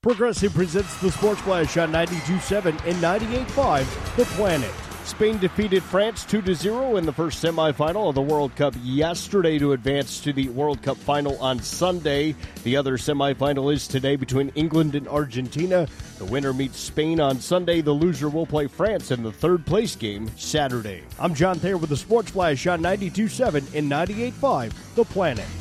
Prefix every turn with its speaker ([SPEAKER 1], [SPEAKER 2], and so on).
[SPEAKER 1] Progressive presents the Sports Flash on 92.7 and 98.5 The Planet. Spain defeated France 2-0 in the first semifinal of the World Cup yesterday to advance to the World Cup final on Sunday. The other semifinal is today between England and Argentina. The winner meets Spain on Sunday. The loser will play France in the third-place game Saturday. I'm John Thayer with the Sports Flash on 92.7 and 98.5 The Planet.